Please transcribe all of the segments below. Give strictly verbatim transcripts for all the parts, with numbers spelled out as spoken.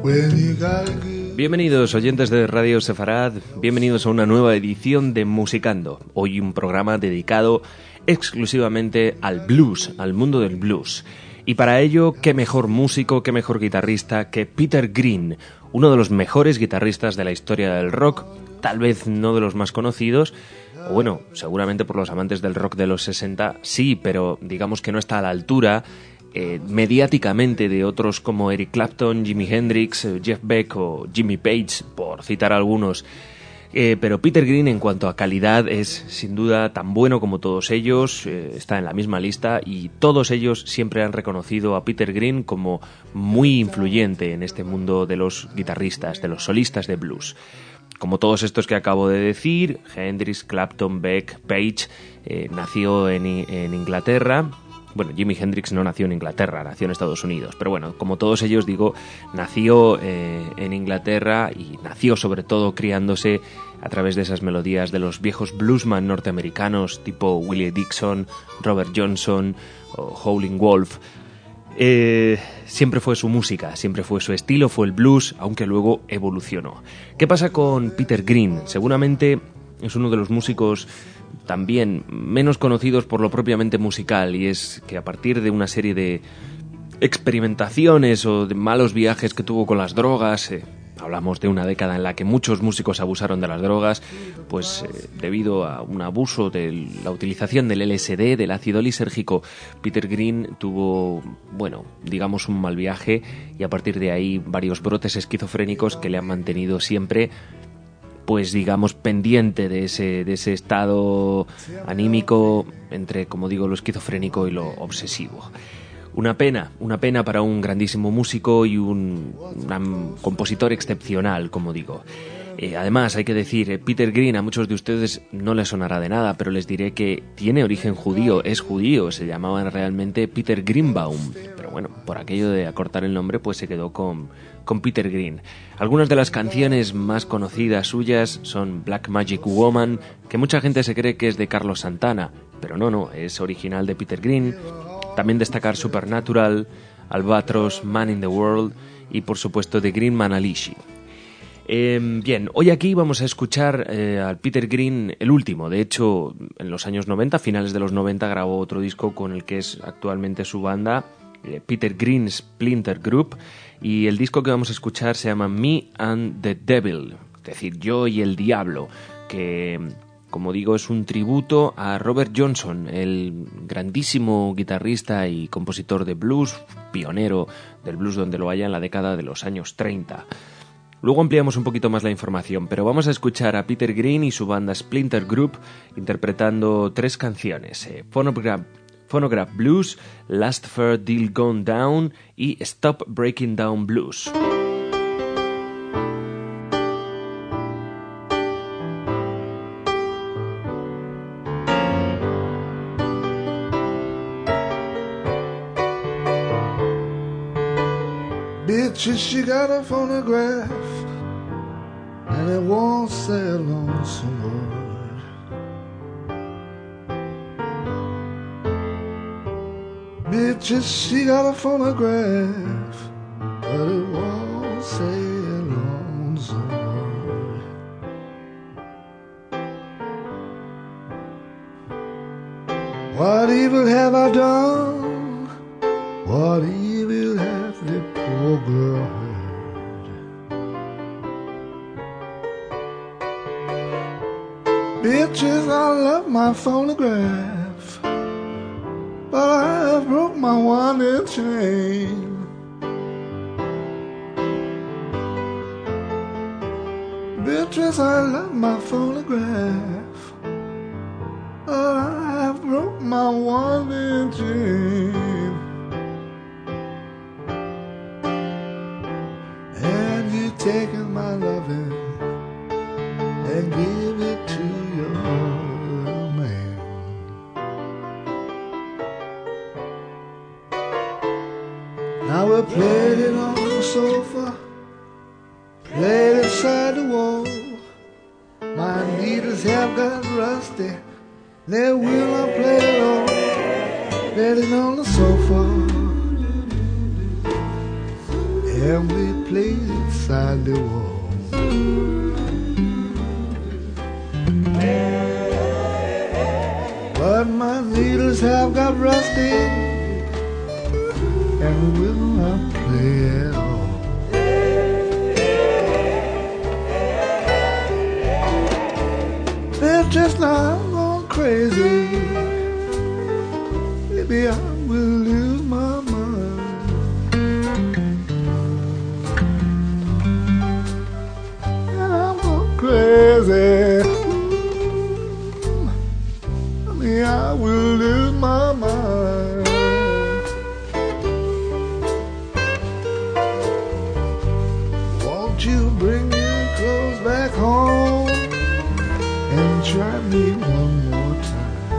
Bienvenidos oyentes de Radio Sefarad, bienvenidos a una nueva edición de Musicando. Hoy un programa dedicado exclusivamente al blues, al mundo del blues. Y para ello, qué mejor músico, qué mejor guitarrista que Peter Green, uno de los mejores guitarristas de la historia del rock, tal vez no de los más conocidos, o bueno, seguramente por los amantes del rock de los sesenta, sí, pero digamos que no está a la altura eh, mediáticamente de otros como Eric Clapton, Jimi Hendrix, Jeff Beck o Jimmy Page, por citar algunos. Eh, pero Peter Green, en cuanto a calidad, es sin duda tan bueno como todos ellos, eh, está en la misma lista y todos ellos siempre han reconocido a Peter Green como muy influyente en este mundo de los guitarristas, de los solistas de blues. Como todos estos que acabo de decir, Hendrix, Clapton, Beck, Page, eh, nació en, en Inglaterra. Bueno, Jimi Hendrix no nació en Inglaterra, nació en Estados Unidos. Pero bueno, como todos ellos, digo, nació eh, en Inglaterra y nació sobre todo criándose a través de esas melodías de los viejos bluesman norteamericanos tipo Willie Dixon, Robert Johnson o Howlin' Wolf. Eh, siempre fue su música, siempre fue su estilo, fue el blues, aunque luego evolucionó. ¿Qué pasa con Peter Green? Seguramente es uno de los músicos también menos conocidos por lo propiamente musical, y es que a partir de una serie de experimentaciones o de malos viajes que tuvo con las drogas, eh, hablamos de una década en la que muchos músicos abusaron de las drogas, pues eh, debido a un abuso de la utilización del L S D, del ácido lisérgico, Peter Green tuvo, bueno, digamos un mal viaje, y a partir de ahí varios brotes esquizofrénicos que le han mantenido siempre, pues digamos, pendiente de ese, de ese estado anímico entre, como digo, lo esquizofrénico y lo obsesivo. Una pena, una pena para un grandísimo músico y un, un compositor excepcional, como digo. Eh, además, hay que decir, eh, Peter Green a muchos de ustedes no les sonará de nada, pero les diré que tiene origen judío, es judío, se llamaba realmente Peter Greenbaum, pero bueno, por aquello de acortar el nombre, pues se quedó con, con Peter Green. Algunas de las canciones más conocidas suyas son Black Magic Woman, que mucha gente se cree que es de Carlos Santana, pero no, no, es original de Peter Green. También destacar Supernatural, Albatross, Man in the World y por supuesto The Green Man Alishi. Eh, bien, hoy aquí vamos a escuchar eh, al Peter Green, el último. De hecho, en los años noventa, finales de los noventa, grabó otro disco con el que es actualmente su banda, eh, Peter Green Splinter Group, y el disco que vamos a escuchar se llama Me and the Devil, es decir, Yo y el Diablo, que, como digo, es un tributo a Robert Johnson, el grandísimo guitarrista y compositor de blues, pionero del blues donde lo haya en la década de los años treinta. Luego ampliamos un poquito más la información, pero vamos a escuchar a Peter Green y su banda Splinter Group interpretando tres canciones, eh, Phonograph, Phonograph Blues, Last Fair Deal Gone Down y Stop Breaking Down Blues. Bitch, she got a phonograph and it won't say a lonesome word. Bitch, she got a phonograph but it won't say a lonesome word. What evil have I done? What evil have the poor girl heard? Bitches, I love my phonograph, but I have broke my one chain. Bitches, I love my phonograph, but I have broke my one chain. Taking my loving and give it to your man. Now we played it on the sofa, played it side the wall. My needles have got rusty, they will not play it all. Played it on the sofa, and we played inside the wall. But my needles have got rusty and will not play at all. They're just now gone crazy. Maybe I will lose my mind. And I'm going crazy. I will lose my mind. Won't you bring your clothes back home and try me one more time?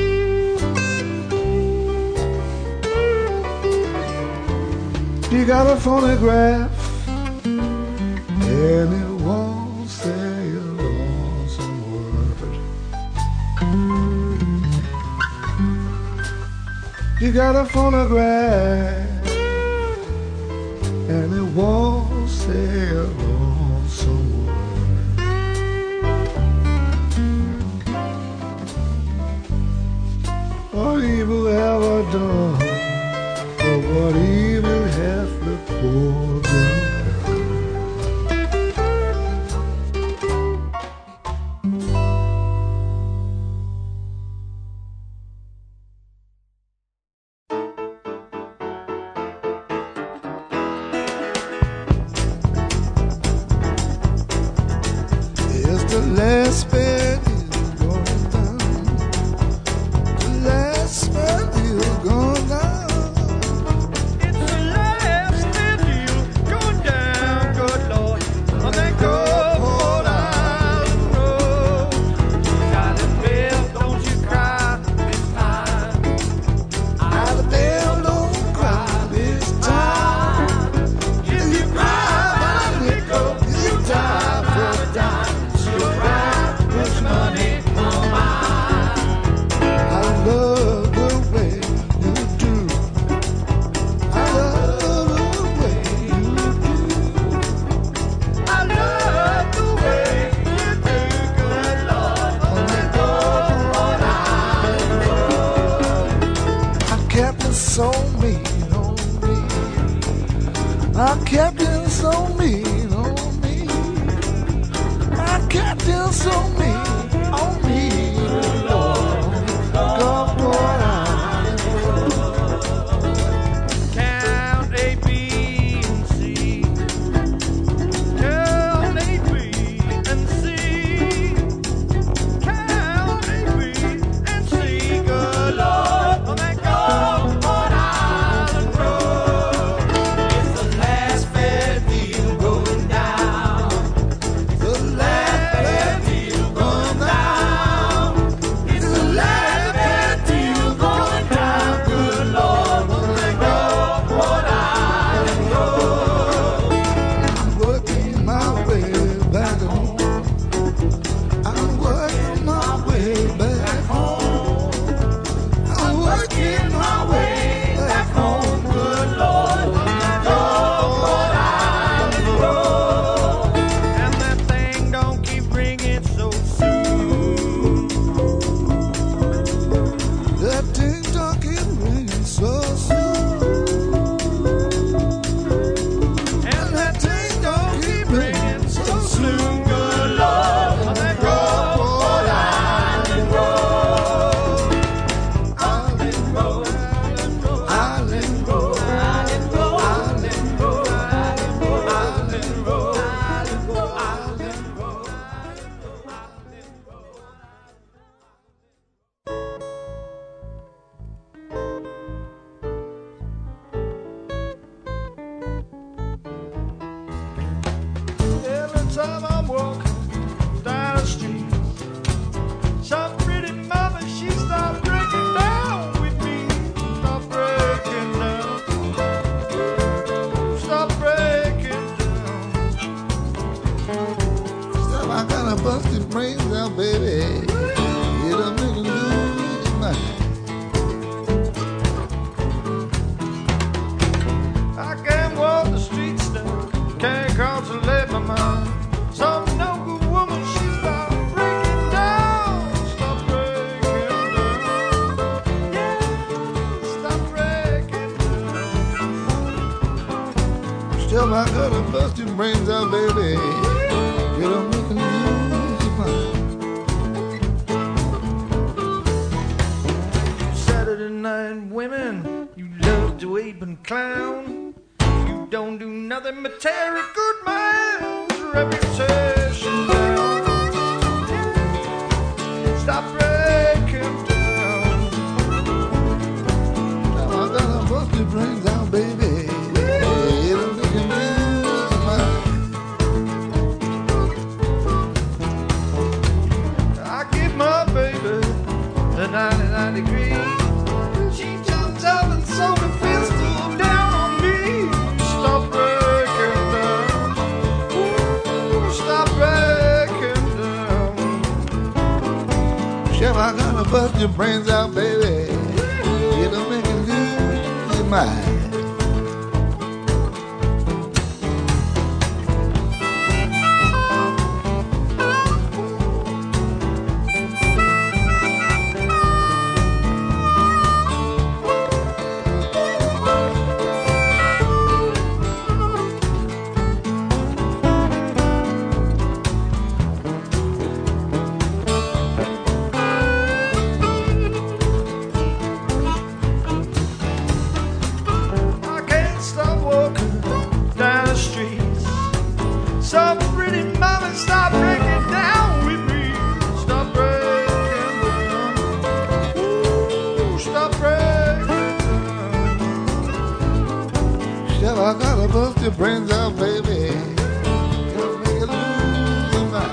You got a phonograph and it won't say a lonesome word. You got a phonograph and it won't say a lonesome word. What evil have I done? Or what evil hath the poor girl last bed is going down. The last bed is going down. It's the last bed is going down, good Lord, on that cold island road. Island Belle, don't you cry this time. Island Belle, don't cry this time. If you cry by nickel, you die for a dime. Money on mine. I love the way you do. I love the way you do. I love the way you do, good Lord, on that cold island road. Our captain's so mean on me. Our captain's so mean on me. Our captain's so mean. On me, Lord, Gulfport Island Road. Count A, B, and C. Count A, B, and C. Count A, B, and C. Good Lord, on that Gulfport Island Road. It's the last bed deal going down. The last bed deal going down. Shove, I gotta bust your brains out, baby. You don't make me lose your mind. Saturday night women, you love to ape and clown. You don't do nothing but tear a good man's reputation down. Stop breaking down. Now I gotta bust your brains out, baby. You don't make me lose your mind. I give my baby the ninety-nine degrees. She jumps up and sews a pistol down on me. Stop breaking down. Ooh, stop breaking down. Chef, I gotta bust your brains out, baby. You don't make me lose your mind. I can't stop walking down the streets. Some pretty mama, stop breaking down with me. Stop breaking down. Ooh, stop breaking down. Chef, I gotta bust your brains out, baby. You'll make it lose your mind.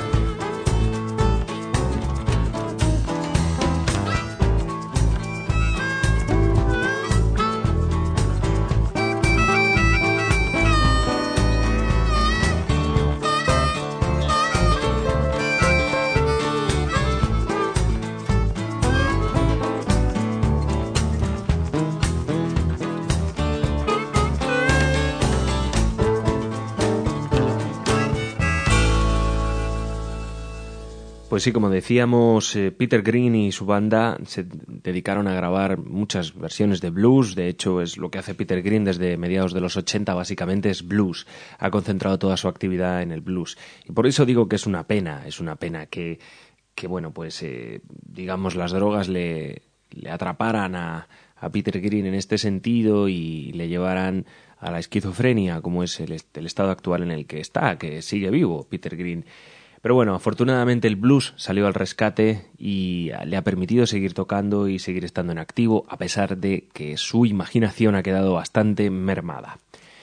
Pues sí, como decíamos, eh, Peter Green y su banda se dedicaron a grabar muchas versiones de blues. De hecho, es lo que hace Peter Green desde mediados de los ochenta, básicamente es blues. Ha concentrado toda su actividad en el blues. Y por eso digo que es una pena, es una pena que, que bueno, pues eh, digamos las drogas le, le atraparan a, a Peter Green en este sentido y le llevaran a la esquizofrenia, como es el, el estado actual en el que está, que sigue vivo Peter Green. Pero bueno, afortunadamente el blues salió al rescate y le ha permitido seguir tocando y seguir estando en activo, a pesar de que su imaginación ha quedado bastante mermada.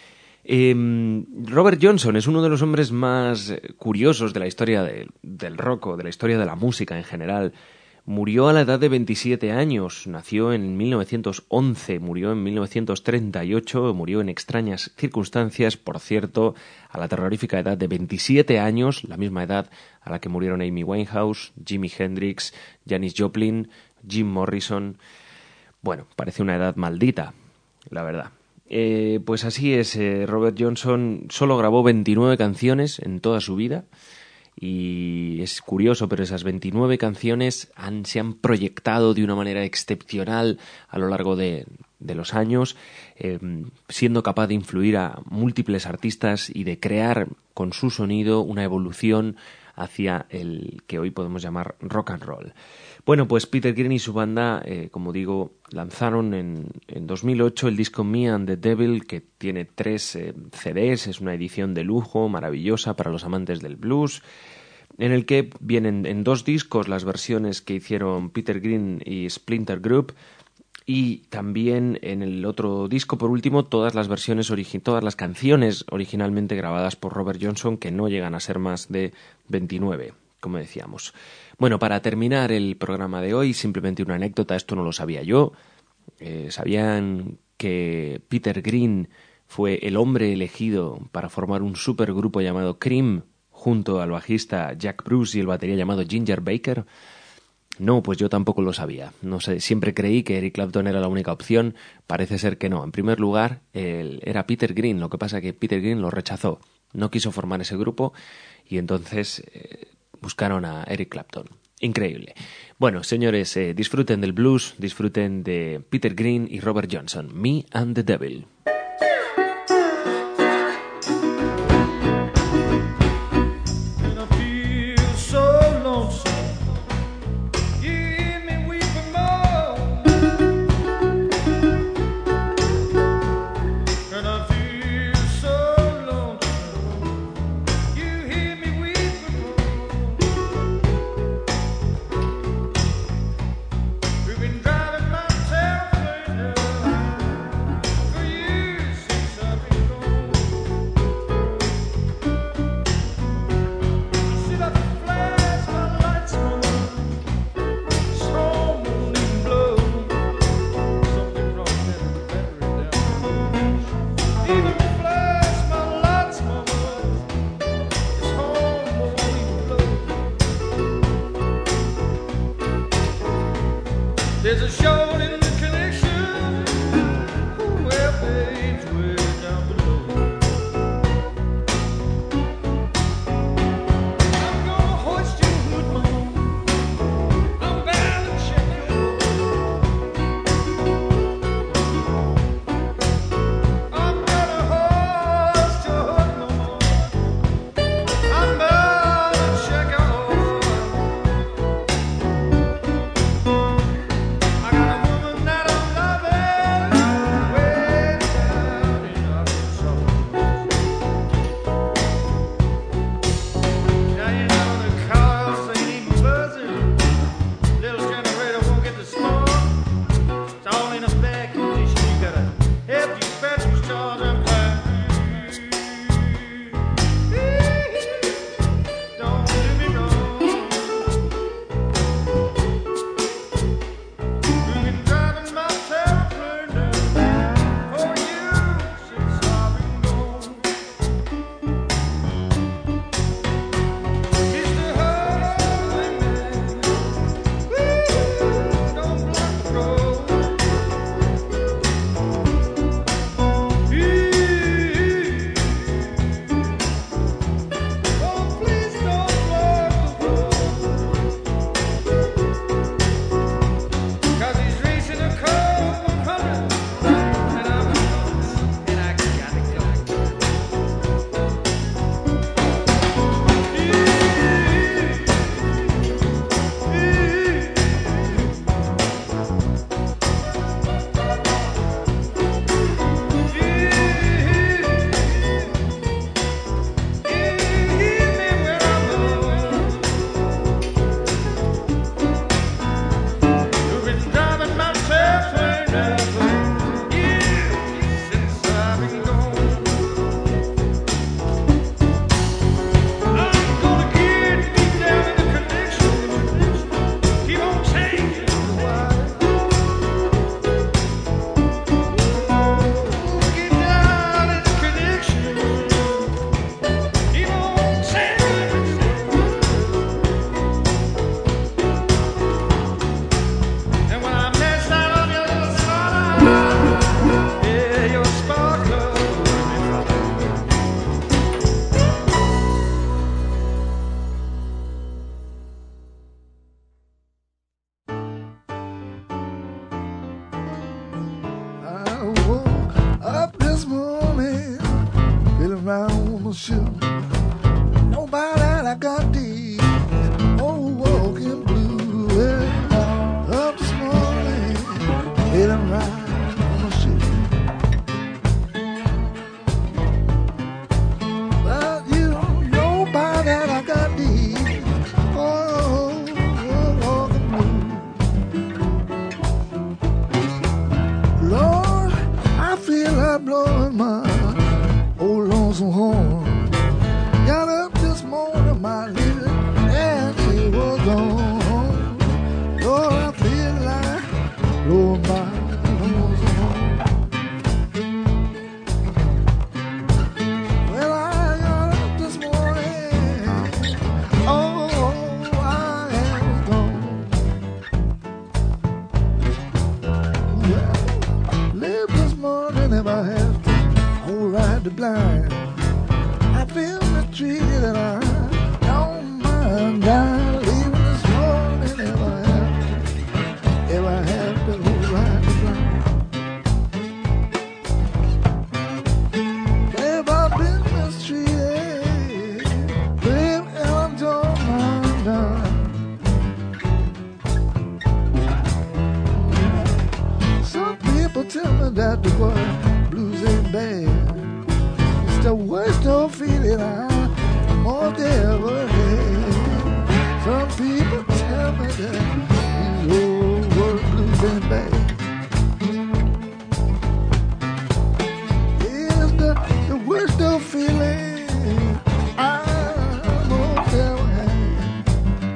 Eh, Robert Johnson es uno de los hombres más curiosos de la historia de, del rock o de la historia de la música en general. Murió a la edad de veintisiete años, nació en mil novecientos once, murió en mil novecientos treinta y ocho, murió en extrañas circunstancias, por cierto, a la terrorífica edad de veintisiete años, la misma edad a la que murieron Amy Winehouse, Jimi Hendrix, Janis Joplin, Jim Morrison. Bueno, parece una edad maldita, la verdad. Eh, pues así es, eh, Robert Johnson solo grabó veintinueve canciones en toda su vida. Y es curioso, pero esas veintinueve canciones han, se han proyectado de una manera excepcional a lo largo de, de los años, eh, siendo capaz de influir a múltiples artistas y de crear con su sonido una evolución hacia el que hoy podemos llamar rock and roll. Bueno, pues Peter Green y su banda, eh, como digo, lanzaron en, en dos mil ocho el disco Me and the Devil, que tiene tres eh, C Ds, es una edición de lujo maravillosa para los amantes del blues, en el que vienen en dos discos las versiones que hicieron Peter Green y Splinter Group, y también en el otro disco, por último, todas las versiones origi- todas las canciones originalmente grabadas por Robert Johnson, que no llegan a ser más de veintinueve, como decíamos. Bueno, para terminar el programa de hoy, simplemente una anécdota, esto no lo sabía yo. Eh, ¿Sabían que Peter Green fue el hombre elegido para formar un supergrupo llamado Cream, junto al bajista Jack Bruce y el batería llamado Ginger Baker? No, pues yo tampoco lo sabía. No sé, siempre creí que Eric Clapton era la única opción. Parece ser que no. En primer lugar, él era Peter Green. Lo que pasa es que Peter Green lo rechazó. No quiso formar ese grupo y entonces eh, buscaron a Eric Clapton. Increíble. Bueno, señores, eh, disfruten del blues, disfruten de Peter Green y Robert Johnson. Me and the Devil. woke up this morning, feeling round my shoe. Nobody I got deep, oh, walking blue. Well, up this morning, feeling round my shoe. Well, you don't know about that I got deep, oh, walking blue. Lord, I feel like blowing my old lonesome horn. Got up this morning, my lady, and she was gone. Lord, I feel like blowing my lonesome horn. Well, I got up this morning, oh, I am gone. Well, live this morning if I have to, hold right the blind. I feel mistreated and I don't mind dying. Leaving this morning if I have to, if I have to hold right the blind. If I've been mistreated, babe, and I don't mind dying. Some people tell me that the word blues ain't bad. It's the worst of feeling I'm all ever had. Some people tell me that these old world blues ain't bad. It's the, the worst of feeling I'm all ever had.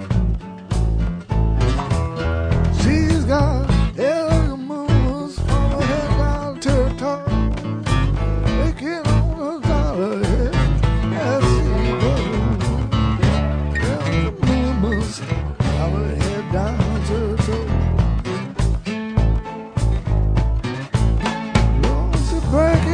She's got elegant moves from her head down to her toe. Making on a dollar head as she goes. Elegant movements from her head down to her toe. Lord, she break